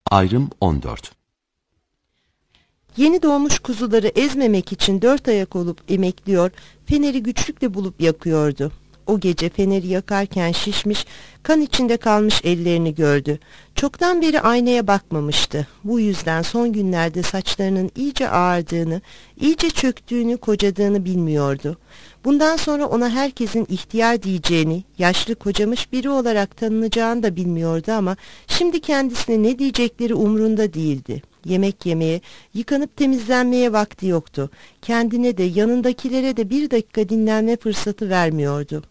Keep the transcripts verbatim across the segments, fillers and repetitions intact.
Ayrım on dört. Yeni doğmuş kuzuları ezmemek için dört ayak olup emekliyor, feneri güçlükle bulup yakıyordu. O gece feneri yakarken şişmiş, kan içinde kalmış ellerini gördü. Çoktan beri aynaya bakmamıştı. Bu yüzden son günlerde saçlarının iyice ağardığını, iyice çöktüğünü, kocadığını bilmiyordu. Bundan sonra ona herkesin ihtiyar diyeceğini, yaşlı kocamış biri olarak tanınacağını da bilmiyordu ama şimdi kendisine ne diyecekleri umrunda değildi. Yemek yemeye, yıkanıp temizlenmeye vakti yoktu. Kendine de yanındakilere de bir dakika dinlenme fırsatı vermiyordu.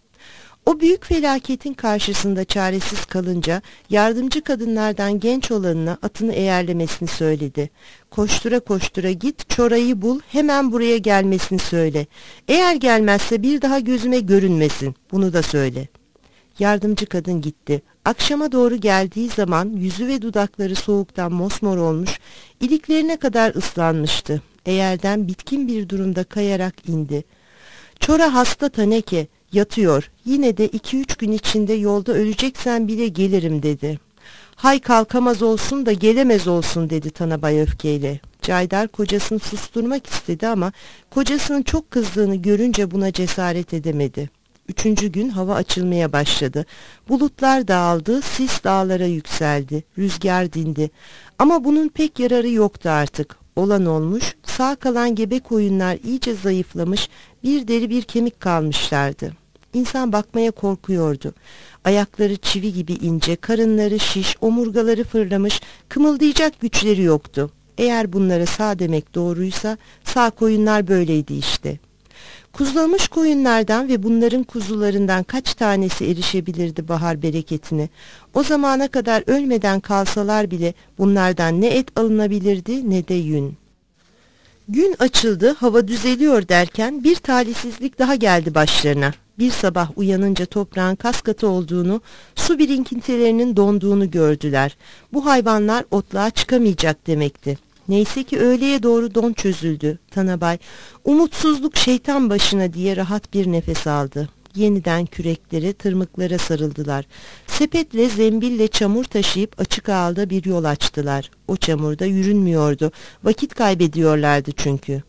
O büyük felaketin karşısında çaresiz kalınca yardımcı kadınlardan genç olanına atını eğerlemesini söyledi. Koştura koştura git, Çora'yı bul, hemen buraya gelmesini söyle. Eğer gelmezse bir daha gözüme görünmesin, bunu da söyle. Yardımcı kadın gitti. Akşama doğru geldiği zaman yüzü ve dudakları soğuktan mosmor olmuş, iliklerine kadar ıslanmıştı. Eğerden bitkin bir durumda kayarak indi. Çora hasta Taneke, yatıyor. Yine de iki üç gün içinde yolda öleceksen bile gelirim dedi. Hay kalkamaz olsun da gelemez olsun dedi Tanabay öfkeyle. Caydar kocasını susturmak istedi ama kocasının çok kızdığını görünce buna cesaret edemedi. Üçüncü gün hava açılmaya başladı. Bulutlar dağıldı, sis dağlara yükseldi, rüzgar dindi. Ama bunun pek yararı yoktu artık. Olan olmuş, sağ kalan gebe koyunlar iyice zayıflamış, bir deri bir kemik kalmışlardı. İnsan bakmaya korkuyordu. Ayakları çivi gibi ince, karınları şiş, omurgaları fırlamış, kımıldayacak güçleri yoktu. Eğer bunlara sağ demek doğruysa, sağ koyunlar böyleydi işte. Kuzulamış koyunlardan ve bunların kuzularından kaç tanesi erişebilirdi bahar bereketine? O zamana kadar ölmeden kalsalar bile bunlardan ne et alınabilirdi ne de yün. Gün açıldı, hava düzeliyor derken bir talihsizlik daha geldi başlarına. Bir sabah uyanınca toprağın kaskatı olduğunu, su birikintilerinin donduğunu gördüler. Bu hayvanlar otluğa çıkamayacak demekti. Neyse ki öğleye doğru don çözüldü. Tanabay, umutsuzluk şeytan başına diye rahat bir nefes aldı. Yeniden küreklere, tırmıklara sarıldılar. Sepetle, zembille çamur taşıyıp açık ağalda bir yol açtılar. O çamurda yürünmüyordu. Vakit kaybediyorlardı çünkü.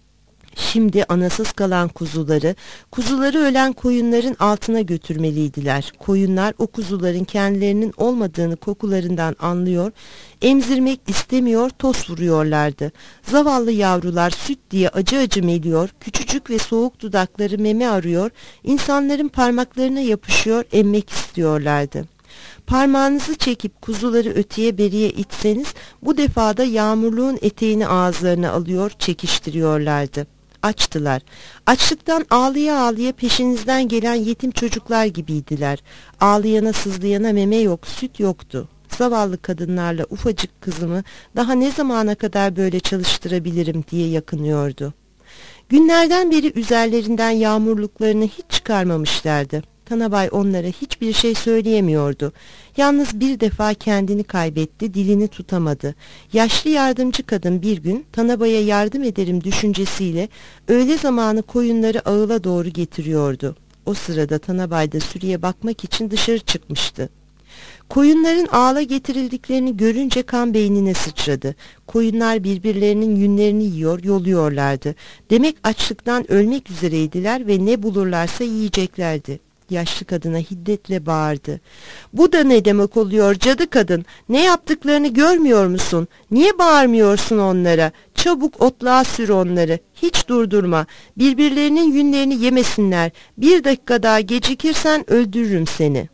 Şimdi anasız kalan kuzuları, kuzuları ölen koyunların altına götürmeliydiler. Koyunlar o kuzuların kendilerinin olmadığını kokularından anlıyor, emzirmek istemiyor, tos vuruyorlardı. Zavallı yavrular süt diye acı acı meliyor, küçücük ve soğuk dudakları meme arıyor, insanların parmaklarına yapışıyor, emmek istiyorlardı. Parmağınızı çekip kuzuları öteye beriye itseniz bu defada yağmurluğun eteğini ağızlarına alıyor, çekiştiriyorlardı. Açtılar. Açlıktan ağlıya ağlıya peşinizden gelen yetim çocuklar gibiydiler. Ağlayana sızlayana meme yok, süt yoktu. Zavallı kadınlarla ufacık kızımı daha ne zamana kadar böyle çalıştırabilirim diye yakınıyordu. Günlerden beri üzerlerinden yağmurluklarını hiç çıkarmamışlardı. Tanabay onlara hiçbir şey söyleyemiyordu. Yalnız bir defa kendini kaybetti, dilini tutamadı. Yaşlı yardımcı kadın bir gün Tanabay'a yardım ederim düşüncesiyle öğle zamanı koyunları ağıla doğru getiriyordu. O sırada Tanabay da sürüye bakmak için dışarı çıkmıştı. Koyunların ağla getirildiklerini görünce kan beynine sıçradı. Koyunlar birbirlerinin yünlerini yiyor, yoluyorlardı. Demek açlıktan ölmek üzereydiler ve ne bulurlarsa yiyeceklerdi. Yaşlı kadına hiddetle bağırdı. Bu da ne demek oluyor cadı kadın? Ne yaptıklarını görmüyor musun? Niye bağırmıyorsun onlara? Çabuk otluğa sür onları. Hiç durdurma. Birbirlerinin yünlerini yemesinler. Bir dakika daha gecikirsen öldürürüm seni.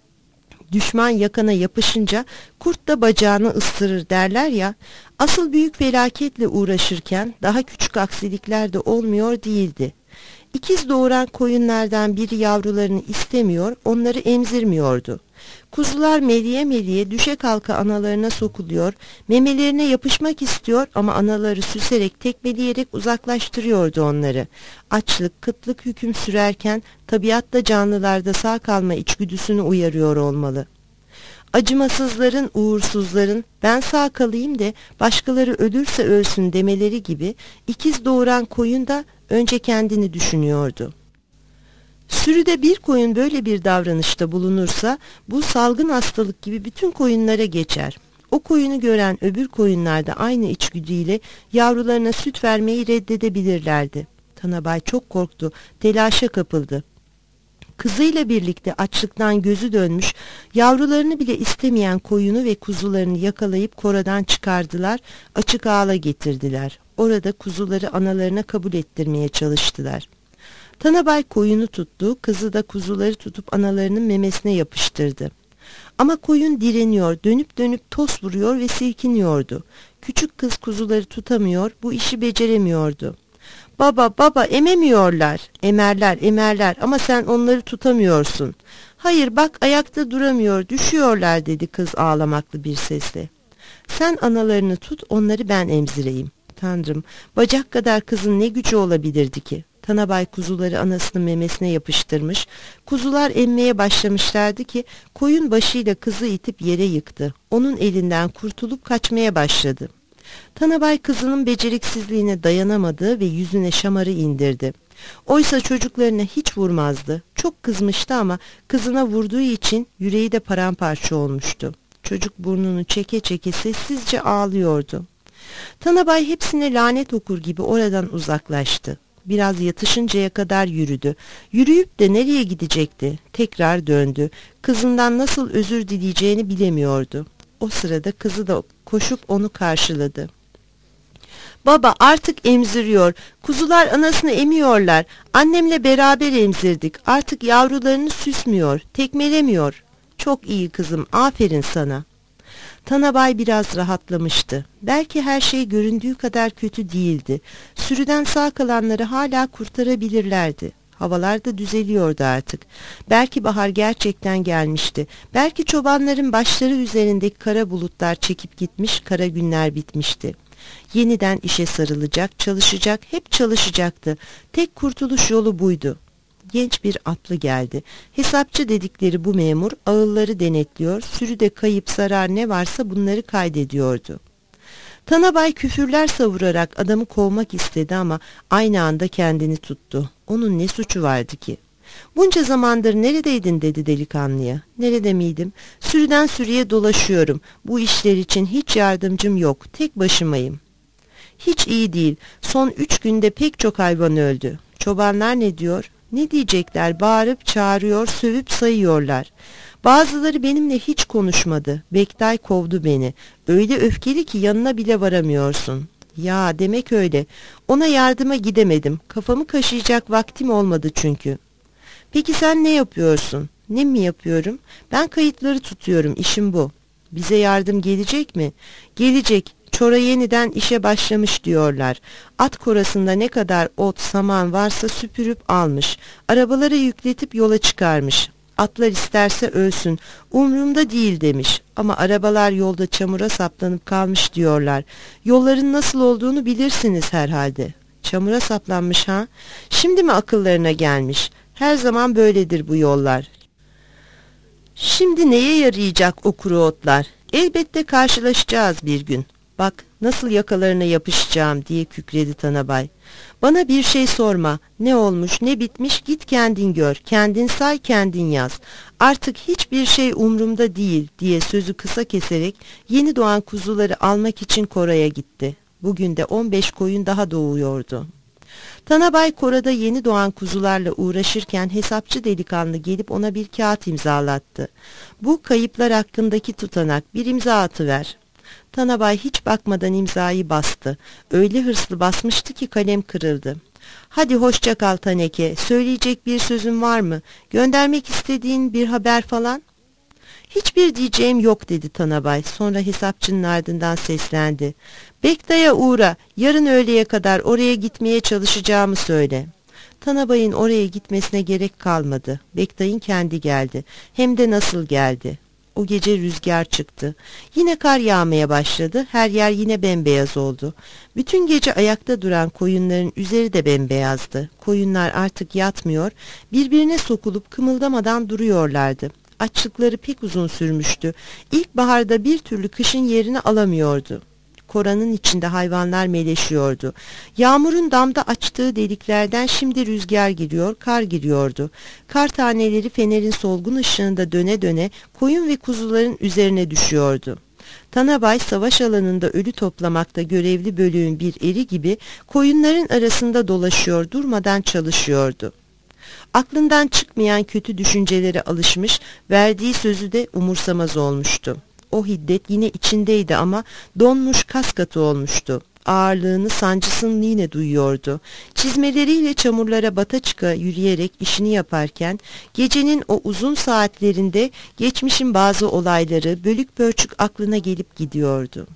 Düşman yakana yapışınca kurt da bacağını ısırır derler ya. Asıl büyük felaketle uğraşırken daha küçük aksilikler de olmuyor değildi. İkiz doğuran koyunlardan biri yavrularını istemiyor, onları emzirmiyordu. Kuzular meliye meliye düşe kalka analarına sokuluyor, memelerine yapışmak istiyor ama anaları süserek tekmeleyerek uzaklaştırıyordu onları. Açlık, kıtlık hüküm sürerken tabiatta canlılarda sağ kalma içgüdüsünü uyarıyor olmalı. Acımasızların, uğursuzların ben sağ kalayım de başkaları ölürse ölsün demeleri gibi ikiz doğuran koyun da önce kendini düşünüyordu. Sürüde bir koyun böyle bir davranışta bulunursa bu salgın hastalık gibi bütün koyunlara geçer. O koyunu gören öbür koyunlar da aynı içgüdüyle yavrularına süt vermeyi reddedebilirlerdi. Tanabay çok korktu, telaşa kapıldı. Kızıyla birlikte açlıktan gözü dönmüş, yavrularını bile istemeyen koyunu ve kuzularını yakalayıp koradan çıkardılar, açık ağla getirdiler. Orada kuzuları analarına kabul ettirmeye çalıştılar. Tanabay koyunu tuttu, kızı da kuzuları tutup analarının memesine yapıştırdı. Ama koyun direniyor, dönüp dönüp toz vuruyor ve silkiniyordu. Küçük kız kuzuları tutamıyor, bu işi beceremiyordu. Baba baba ememiyorlar. Emerler emerler ama sen onları tutamıyorsun. Hayır bak ayakta duramıyor, düşüyorlar dedi kız ağlamaklı bir sesle. Sen analarını tut, onları ben emzireyim. Tanrım, bacak kadar kızın ne gücü olabilirdi ki? Tanabay kuzuları anasının memesine yapıştırmış, kuzular emmeye başlamışlardı ki koyun başıyla kızı itip yere yıktı. Onun elinden kurtulup kaçmaya başladı. Tanabay kızının beceriksizliğine dayanamadı ve yüzüne şamarı indirdi. Oysa çocuklarına hiç vurmazdı. Çok kızmıştı ama kızına vurduğu için yüreği de paramparça olmuştu. Çocuk burnunu çeke çeke sessizce ağlıyordu. Tanabay hepsine lanet okur gibi oradan uzaklaştı. Biraz yatışıncaya kadar yürüdü. Yürüyüp de nereye gidecekti? Tekrar döndü. Kızından nasıl özür dileyeceğini bilemiyordu. O sırada kızı da koşup onu karşıladı. Baba artık emziriyor. Kuzular anasını emiyorlar. Annemle beraber emzirdik. Artık yavrularını süsmüyor, tekmelemiyor. Çok iyi kızım, aferin sana. Tanabay biraz rahatlamıştı. Belki her şey göründüğü kadar kötü değildi. Sürüden sağ kalanları hala kurtarabilirlerdi. Havalar da düzeliyordu artık. Belki bahar gerçekten gelmişti. Belki çobanların başları üzerindeki kara bulutlar çekip gitmiş, kara günler bitmişti. Yeniden işe sarılacak, çalışacak, hep çalışacaktı. Tek kurtuluş yolu buydu. Genç bir atlı geldi. Hesapçı dedikleri bu memur ağılları denetliyor, sürüde kayıp zarar ne varsa bunları kaydediyordu. Tanabay küfürler savurarak adamı kovmak istedi ama aynı anda kendini tuttu. Onun ne suçu vardı ki? Bunca zamandır neredeydin dedi delikanlıya. Nerede miydim? Sürüden sürüye dolaşıyorum. Bu işler için hiç yardımcım yok. Tek başımayım. Hiç iyi değil. Son üç günde pek çok hayvan öldü. Çobanlar ne diyor? Ne diyecekler? Bağırıp çağırıyor, sövüp sayıyorlar. Bazıları benimle hiç konuşmadı. Bektay kovdu beni. Öyle öfkeli ki yanına bile varamıyorsun. Ya demek öyle. Ona yardıma gidemedim. Kafamı kaşıyacak vaktim olmadı çünkü. Peki sen ne yapıyorsun? Ne mi yapıyorum? Ben kayıtları tutuyorum. İşim bu. Bize yardım gelecek mi? Gelecek. Çora yeniden işe başlamış diyorlar. At korasında ne kadar ot, saman varsa süpürüp almış. Arabalara yükletip yola çıkarmış. Atlar isterse ölsün. Umrumda değil demiş. Ama arabalar yolda çamura saplanıp kalmış diyorlar. Yolların nasıl olduğunu bilirsiniz herhalde. Çamura saplanmış ha? Şimdi mi akıllarına gelmiş? Her zaman böyledir bu yollar. Şimdi neye yarayacak o kuru otlar? Elbette karşılaşacağız bir gün. Bak nasıl yakalarına yapışacağım diye kükredi Tanabay. Bana bir şey sorma. Ne olmuş ne bitmiş git kendin gör. Kendin say kendin yaz. Artık hiçbir şey umrumda değil diye sözü kısa keserek yeni doğan kuzuları almak için koraya gitti. Bugün de on beş koyun daha doğuyordu. Tanabay korada yeni doğan kuzularla uğraşırken hesapçı delikanlı gelip ona bir kağıt imzalattı. Bu kayıplar hakkındaki tutanak, bir imza atıver. Tanabay hiç bakmadan imzayı bastı. Öyle hırslı basmıştı ki kalem kırıldı. Hadi hoşça kal Taneke, söyleyecek bir sözün var mı? Göndermek istediğin bir haber falan? Hiçbir diyeceğim yok dedi Tanabay. Sonra hesapçının ardından seslendi. Bektay'a uğra, yarın öğleye kadar oraya gitmeye çalışacağımı söyle. Tanabay'ın oraya gitmesine gerek kalmadı. Bektay'ın kendi geldi. Hem de nasıl geldi. O gece rüzgar çıktı. Yine kar yağmaya başladı. Her yer yine bembeyaz oldu. Bütün gece ayakta duran koyunların üzeri de bembeyazdı. Koyunlar artık yatmıyor, birbirine sokulup kımıldamadan duruyorlardı. Açlıkları pek uzun sürmüştü. İlkbaharda bir türlü kışın yerini alamıyordu. Koranın içinde hayvanlar meleşiyordu. Yağmurun damda açtığı deliklerden şimdi rüzgar giriyor, kar giriyordu. Kar taneleri fenerin solgun ışığında döne döne koyun ve kuzuların üzerine düşüyordu. Tanabay savaş alanında ölü toplamakta görevli bölüğün bir eri gibi koyunların arasında dolaşıyor, durmadan çalışıyordu. Aklından çıkmayan kötü düşüncelere alışmış, verdiği sözü de umursamaz olmuştu. O hiddet yine içindeydi ama donmuş, kas katı olmuştu. Ağırlığını, sancısını yine duyuyordu. Çizmeleriyle çamurlara bata çıka yürüyerek işini yaparken gecenin o uzun saatlerinde geçmişin bazı olayları bölük pörçük aklına gelip gidiyordu.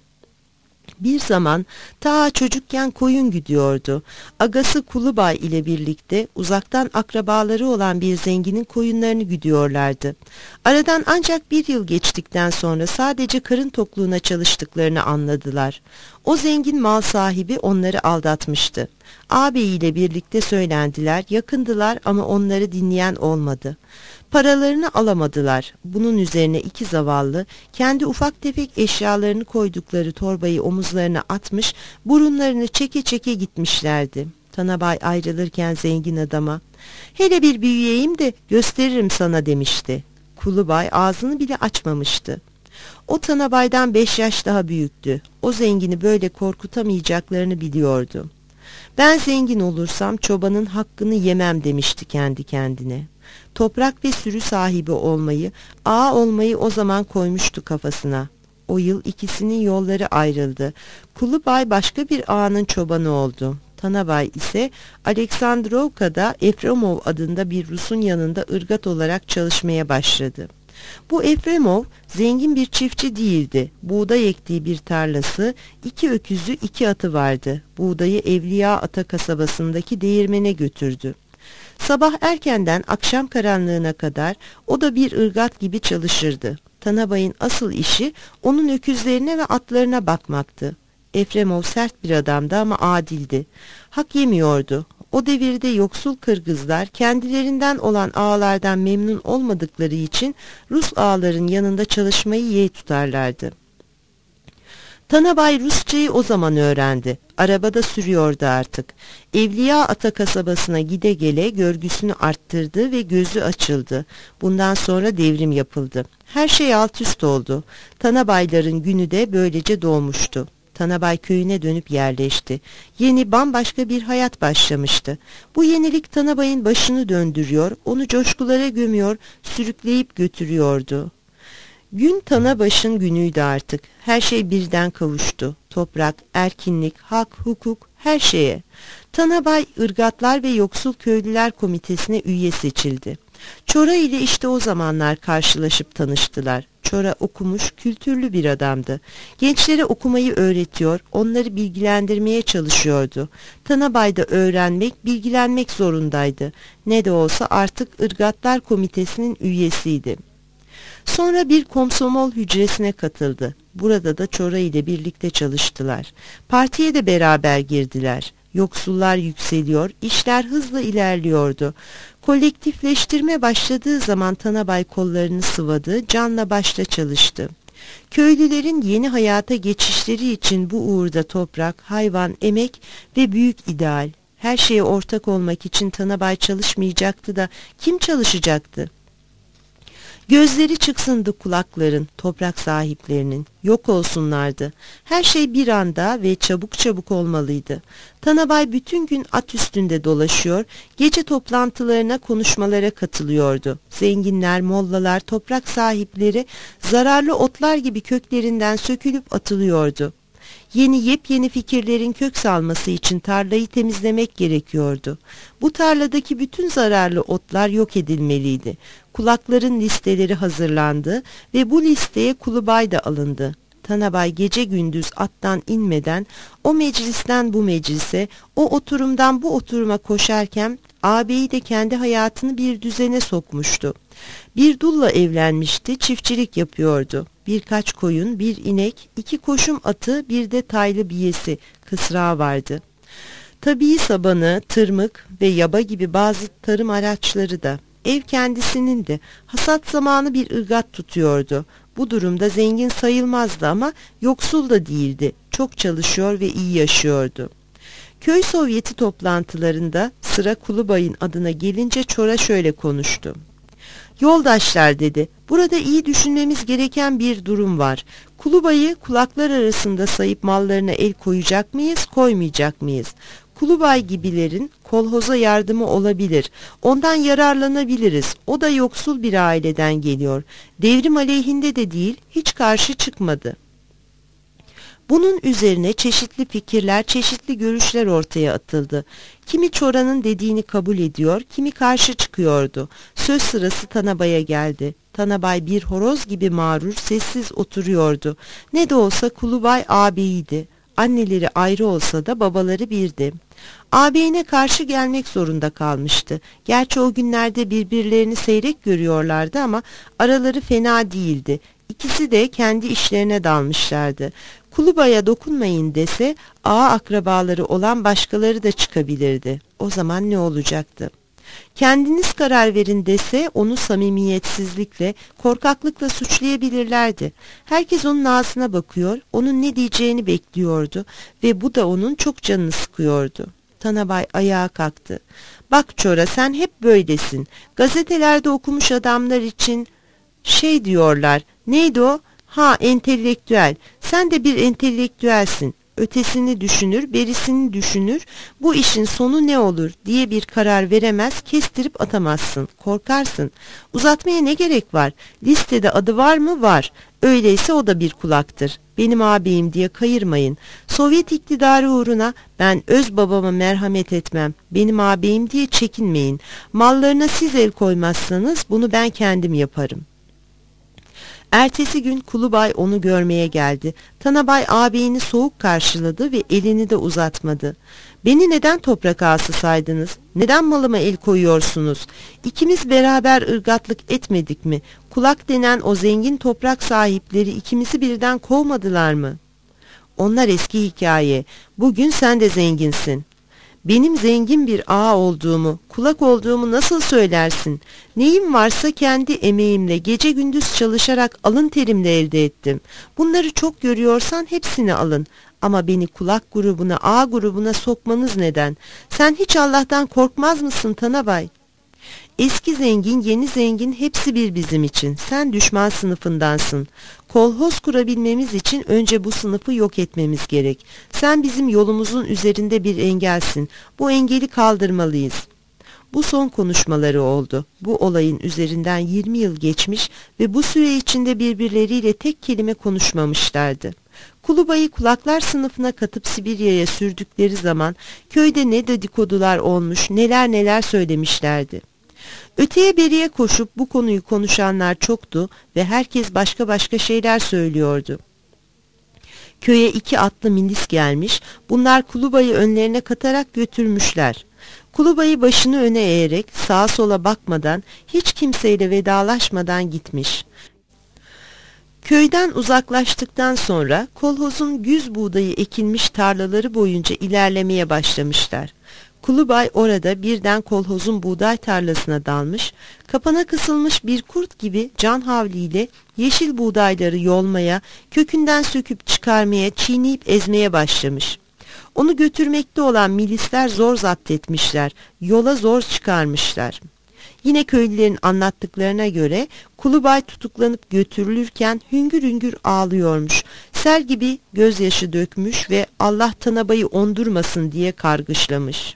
Bir zaman ta çocukken koyun güdüyordu. Agası Kulubay ile birlikte uzaktan akrabaları olan bir zenginin koyunlarını güdüyorlardı. Aradan ancak bir yıl geçtikten sonra sadece karın tokluğuna çalıştıklarını anladılar. O zengin mal sahibi onları aldatmıştı. Ağabeyiyle birlikte söylendiler, yakındılar ama onları dinleyen olmadı. Paralarını alamadılar. Bunun üzerine iki zavallı kendi ufak tefek eşyalarını koydukları torbayı omuzlarına atmış, burunlarını çeke çeke gitmişlerdi. Tanabay ayrılırken zengin adama, "Hele bir büyüyeyim de gösteririm sana," demişti. Kulubay ağzını bile açmamıştı. O Tanabay'dan beş yaş daha büyüktü. O zengini böyle korkutamayacaklarını biliyordu. "Ben zengin olursam çobanın hakkını yemem," demişti kendi kendine. Toprak ve sürü sahibi olmayı, ağa olmayı o zaman koymuştu kafasına. O yıl ikisinin yolları ayrıldı. Kulubay başka bir ağanın çobanı oldu. Tanabay ise Aleksandrovka'da Efremov adında bir Rus'un yanında ırgat olarak çalışmaya başladı. Bu Efremov zengin bir çiftçi değildi. Buğday ektiği bir tarlası, iki öküzü, iki atı vardı. Buğdayı Evliya Ata kasabasındaki değirmene götürdü. Sabah erkenden akşam karanlığına kadar o da bir ırgat gibi çalışırdı. Tanabay'ın asıl işi onun öküzlerine ve atlarına bakmaktı. Efremov sert bir adamdı ama adildi. Hak yemiyordu. O devirde yoksul Kırgızlar kendilerinden olan ağalardan memnun olmadıkları için Rus ağaların yanında çalışmayı yeğ tutarlardı. Tanabay Rusçayı o zaman öğrendi. Arabada sürüyordu artık. Evliya Ata kasabasına gide gele görgüsünü arttırdı ve gözü açıldı. Bundan sonra devrim yapıldı. Her şey alt üst oldu. Tanabayların günü de böylece doğmuştu. Tanabay köyüne dönüp yerleşti. Yeni bambaşka bir hayat başlamıştı. Bu yenilik Tanabay'ın başını döndürüyor, onu coşkulara gömüyor, sürükleyip götürüyordu. Gün Tanabaş'ın günüydü artık. Her şey birden kavuştu. Toprak, erkinlik, hak, hukuk, her şeye. Tanabay, ırgatlar ve yoksul köylüler komitesine üye seçildi. Çora ile işte o zamanlar karşılaşıp tanıştılar. Çora okumuş, kültürlü bir adamdı. Gençlere okumayı öğretiyor, onları bilgilendirmeye çalışıyordu. Tanabay da öğrenmek, bilgilenmek zorundaydı. Ne de olsa artık ırgatlar komitesinin üyesiydi. Sonra bir komsomol hücresine katıldı. Burada da Çora ile birlikte çalıştılar. Partiye de beraber girdiler. Yoksullar yükseliyor, işler hızla ilerliyordu. Kolektifleştirme başladığı zaman Tanabay kollarını sıvadı, canla başla çalıştı. Köylülerin yeni hayata geçişleri için bu uğurda toprak, hayvan, emek ve büyük ideal. Her şeye ortak olmak için Tanabay çalışmayacaktı da kim çalışacaktı? Gözleri çıksındı kulakların, toprak sahiplerinin, yok olsunlardı. Her şey bir anda ve çabuk çabuk olmalıydı. Tanabay bütün gün at üstünde dolaşıyor, gece toplantılarına, konuşmalara katılıyordu. Zenginler, mollalar, toprak sahipleri zararlı otlar gibi köklerinden sökülüp atılıyordu. Yeni yepyeni fikirlerin kök salması için tarlayı temizlemek gerekiyordu. Bu tarladaki bütün zararlı otlar yok edilmeliydi. Kulakların listeleri hazırlandı ve bu listeye Kulubay da alındı. Tanabay gece gündüz attan inmeden o meclisten bu meclise, o oturumdan bu oturuma koşarken ağabeyi de kendi hayatını bir düzene sokmuştu. Bir dulla evlenmişti, çiftçilik yapıyordu. Birkaç koyun, bir inek, iki koşum atı, bir de taylı biyesi, kısrağı vardı. Tabii sabanı, tırmık ve yaba gibi bazı tarım araçları da. Ev kendisinin de. Hasat zamanı bir ırgat tutuyordu. Bu durumda zengin sayılmazdı ama yoksul da değildi. Çok çalışıyor ve iyi yaşıyordu. Köy Sovyeti toplantılarında sıra Kulubay'ın adına gelince Çora şöyle konuştu. Yoldaşlar dedi, burada iyi düşünmemiz gereken bir durum var. Kulubayı kulaklar arasında sayıp mallarına el koyacak mıyız, koymayacak mıyız? Kulubay gibilerin kolhoza yardımı olabilir. Ondan yararlanabiliriz. O da yoksul bir aileden geliyor. Devrim aleyhinde de değil, hiç karşı çıkmadı. Bunun üzerine çeşitli fikirler, çeşitli görüşler ortaya atıldı. Kimi Çora'nın dediğini kabul ediyor, kimi karşı çıkıyordu. Söz sırası Tanabay'a geldi. Tanabay bir horoz gibi mağrur, sessiz oturuyordu. Ne de olsa Kulubay ağabeyiydi. Anneleri ayrı olsa da babaları birdi. Ağabeyine karşı gelmek zorunda kalmıştı. Gerçi o günlerde birbirlerini seyrek görüyorlardı ama araları fena değildi. İkisi de kendi işlerine dalmışlardı. Kulubay'a dokunmayın dese ağa akrabaları olan başkaları da çıkabilirdi. O zaman ne olacaktı? Kendiniz karar verin dese onu samimiyetsizlikle, korkaklıkla suçlayabilirlerdi. Herkes onun ağzına bakıyor, onun ne diyeceğini bekliyordu ve bu da onun çok canını sıkıyordu. Tanabay ayağa kalktı. Bak Çora, sen hep böylesin. Gazetelerde okumuş adamlar için şey diyorlar. Neydi o? Ha, entelektüel. Sen de bir entelektüelsin. Ötesini düşünür, berisini düşünür, bu işin sonu ne olur diye bir karar veremez, kestirip atamazsın, korkarsın. Uzatmaya ne gerek var? Listede adı var mı? Var. Öyleyse o da bir kulaktır. Benim ağabeyim diye kayırmayın. Sovyet iktidarı uğruna ben öz babama merhamet etmem. Benim ağabeyim diye çekinmeyin. Mallarına siz el koymazsanız bunu ben kendim yaparım. Ertesi gün Kulubay onu görmeye geldi. Tanabay ağabeyini soğuk karşıladı ve elini de uzatmadı. Beni neden toprak ağası saydınız? Neden malıma el koyuyorsunuz? İkimiz beraber ırgatlık etmedik mi? Kulak denen o zengin toprak sahipleri ikimizi birden kovmadılar mı? Onlar eski hikaye. Bugün sen de zenginsin. Benim zengin bir ağa olduğumu, kulak olduğumu nasıl söylersin? Neyim varsa kendi emeğimle gece gündüz çalışarak alın terimle elde ettim. Bunları çok görüyorsan hepsini alın. Ama beni kulak grubuna, ağa grubuna sokmanız neden? Sen hiç Allah'tan korkmaz mısın Tanabay? Eski zengin, yeni zengin hepsi bir bizim için. Sen düşman sınıfındansın. Kolhoz kurabilmemiz için önce bu sınıfı yok etmemiz gerek. Sen bizim yolumuzun üzerinde bir engelsin. Bu engeli kaldırmalıyız. Bu son konuşmaları oldu. Bu olayın üzerinden yirmi yıl geçmiş ve bu süre içinde birbirleriyle tek kelime konuşmamışlardı. Kulubay'ı kulaklar sınıfına katıp Sibirya'ya sürdükleri zaman köyde ne dedikodular olmuş, neler neler söylemişlerdi. Öteye beriye koşup bu konuyu konuşanlar çoktu ve herkes başka başka şeyler söylüyordu. Köye iki atlı milis gelmiş, bunlar Kulubay'ı önlerine katarak götürmüşler. Kulubay'ı başını öne eğerek sağa sola bakmadan, hiç kimseyle vedalaşmadan gitmiş. Köyden uzaklaştıktan sonra kolhozun güz buğdayı ekilmiş tarlaları boyunca ilerlemeye başlamışlar. Kulubay orada birden kolhozun buğday tarlasına dalmış, kapana kısılmış bir kurt gibi can havliyle yeşil buğdayları yolmaya, kökünden söküp çıkarmaya, çiğneyip ezmeye başlamış. Onu götürmekte olan milisler zor zapt etmişler, yola zor çıkarmışlar. Yine köylülerin anlattıklarına göre Kulubay tutuklanıp götürülürken hüngür hüngür ağlıyormuş, sel gibi gözyaşı dökmüş ve Allah Tanabay'ı ondurmasın diye kargışlamış.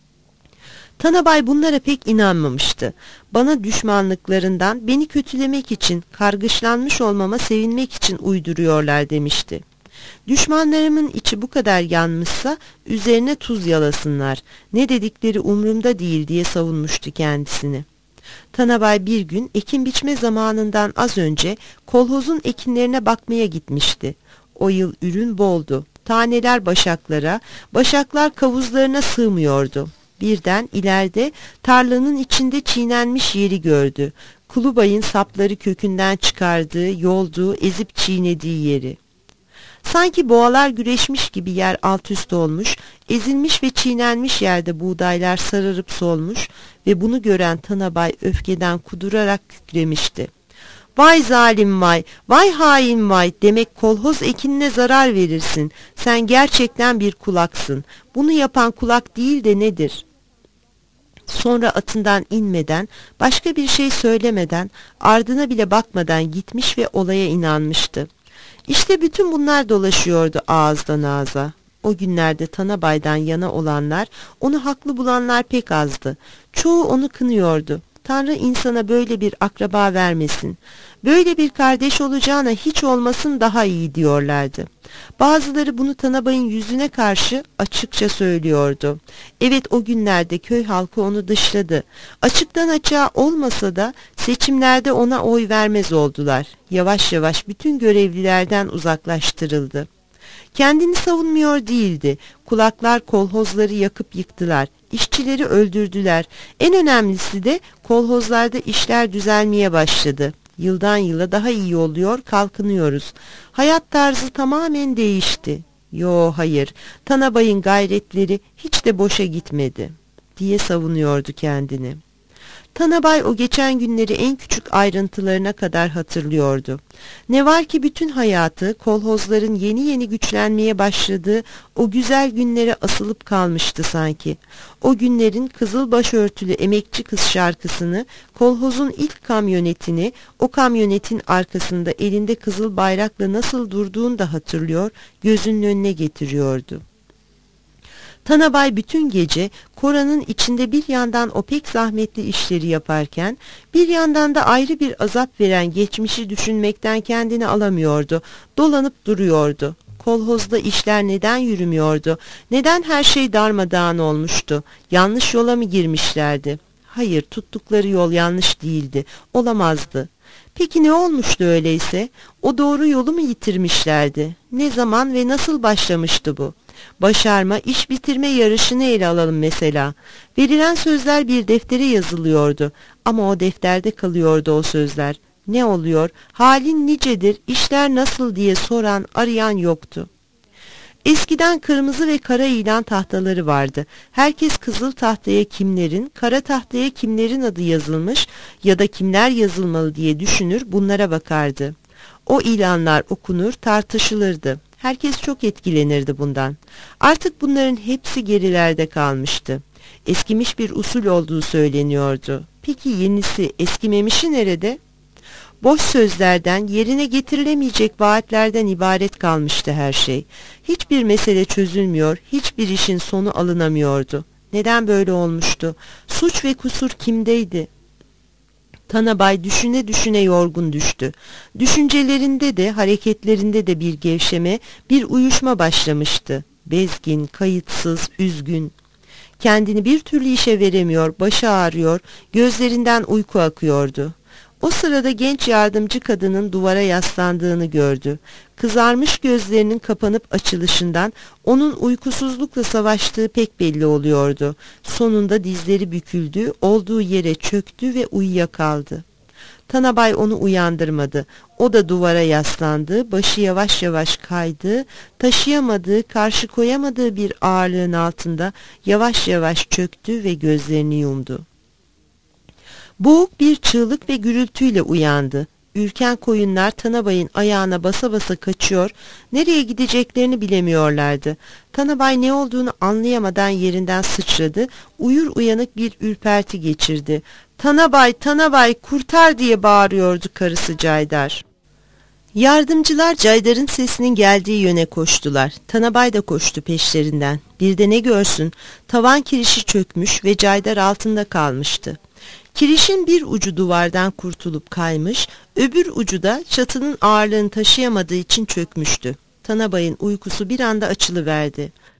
Tanabay bunlara pek inanmamıştı. Bana düşmanlıklarından, beni kötülemek için, kargışlanmış olmama sevinmek için uyduruyorlar demişti. Düşmanlarımın içi bu kadar yanmışsa üzerine tuz yalasınlar. Ne dedikleri umrumda değil diye savunmuştu kendisini. Tanabay bir gün ekin biçme zamanından az önce kolhozun ekinlerine bakmaya gitmişti. O yıl ürün boldu. Taneler başaklara, başaklar kavuzlarına sığmıyordu. Birden ileride tarlanın içinde çiğnenmiş yeri gördü. Kulubay'ın sapları kökünden çıkardığı, yolduğu, ezip çiğnediği yeri. Sanki boğalar güreşmiş gibi yer alt üst olmuş, ezilmiş ve çiğnenmiş yerde buğdaylar sararıp solmuş ve bunu gören Tanabay öfkeden kudurarak kükremişti. Vay zalim vay, vay hain vay, demek kolhoz ekinine zarar verirsin. Sen gerçekten bir kulaksın. Bunu yapan kulak değil de nedir? Sonra atından inmeden, başka bir şey söylemeden, ardına bile bakmadan gitmiş ve olaya inanmıştı. İşte bütün bunlar dolaşıyordu ağızdan ağza. O günlerde Tanabay'dan yana olanlar, onu haklı bulanlar pek azdı. Çoğu onu kınıyordu. Tanrı insana böyle bir akraba vermesin. Böyle bir kardeş olacağına hiç olmasın daha iyi diyorlardı. Bazıları bunu Tanabay'ın yüzüne karşı açıkça söylüyordu. Evet, o günlerde köy halkı onu dışladı. Açıktan açığa olmasa da seçimlerde ona oy vermez oldular. Yavaş yavaş bütün görevlilerden uzaklaştırıldı. Kendini savunmuyor değildi. Kulaklar kolhozları yakıp yıktılar. İşçileri öldürdüler. En önemlisi de kolhozlarda işler düzelmeye başladı. Yıldan yıla daha iyi oluyor, kalkınıyoruz. Hayat tarzı tamamen değişti. Yo, hayır, Tanabay'ın gayretleri hiç de boşa gitmedi diye savunuyordu kendini. Tanabay o geçen günleri en küçük ayrıntılarına kadar hatırlıyordu. Ne var ki bütün hayatı kolhozların yeni yeni güçlenmeye başladığı o güzel günlere asılıp kalmıştı sanki. O günlerin kızıl başörtülü emekçi kız şarkısını, kolhozun ilk kamyonetini, o kamyonetin arkasında elinde kızıl bayrakla nasıl durduğunu da hatırlıyor, gözünün önüne getiriyordu. Tanabay bütün gece koranın içinde bir yandan o pek zahmetli işleri yaparken, bir yandan da ayrı bir azap veren geçmişi düşünmekten kendini alamıyordu, dolanıp duruyordu. Kolhozda işler neden yürümüyordu, neden her şey darmadağın olmuştu, yanlış yola mı girmişlerdi? Hayır, tuttukları yol yanlış değildi, olamazdı. Peki ne olmuştu öyleyse? O doğru yolu mu yitirmişlerdi? Ne zaman ve nasıl başlamıştı bu? Başarma, iş bitirme yarışını ele alalım mesela. Verilen sözler bir deftere yazılıyordu ama o defterde kalıyordu o sözler. Ne oluyor, halin nicedir, işler nasıl diye soran, arayan yoktu. Eskiden kırmızı ve kara ilan tahtaları vardı. Herkes kızıl tahtaya kimlerin, kara tahtaya kimlerin adı yazılmış ya da kimler yazılmalı diye düşünür, bunlara bakardı. O ilanlar okunur, tartışılırdı. Herkes çok etkilenirdi bundan. Artık bunların hepsi gerilerde kalmıştı. Eskimiş bir usul olduğu söyleniyordu. Peki yenisi, eskimemişi nerede? Boş sözlerden, yerine getirilemeyecek vaatlerden ibaret kalmıştı her şey. Hiçbir mesele çözülmüyor, hiçbir işin sonu alınamıyordu. Neden böyle olmuştu? Suç ve kusur kimdeydi? Tanabay düşüne düşüne yorgun düştü. Düşüncelerinde de hareketlerinde de bir gevşeme, bir uyuşma başlamıştı. Bezgin, kayıtsız, üzgün. Kendini bir türlü işe veremiyor, başı ağrıyor, gözlerinden uyku akıyordu. O sırada genç yardımcı kadının duvara yaslandığını gördü. Kızarmış gözlerinin kapanıp açılışından onun uykusuzlukla savaştığı pek belli oluyordu. Sonunda dizleri büküldü, olduğu yere çöktü ve uyuyakaldı. Tanabay onu uyandırmadı. O da duvara yaslandı, başı yavaş yavaş kaydı, taşıyamadığı, karşı koyamadığı bir ağırlığın altında yavaş yavaş çöktü ve gözlerini yumdu. Boğuk bir çığlık ve gürültüyle uyandı. Ürken koyunlar Tanabay'ın ayağına basa basa kaçıyor, nereye gideceklerini bilemiyorlardı. Tanabay ne olduğunu anlayamadan yerinden sıçradı, uyur uyanık bir ürperti geçirdi. "Tanabay, Tanabay, kurtar!" diye bağırıyordu karısı Caydar. Yardımcılar Caydar'ın sesinin geldiği yöne koştular. Tanabay da koştu peşlerinden. Bir de ne görsün, tavan kirişi çökmüş ve Caydar altında kalmıştı. Kirişin bir ucu duvardan kurtulup kaymış, öbür ucu da çatının ağırlığını taşıyamadığı için çökmüştü. Tanabay'ın uykusu bir anda açılıverdi.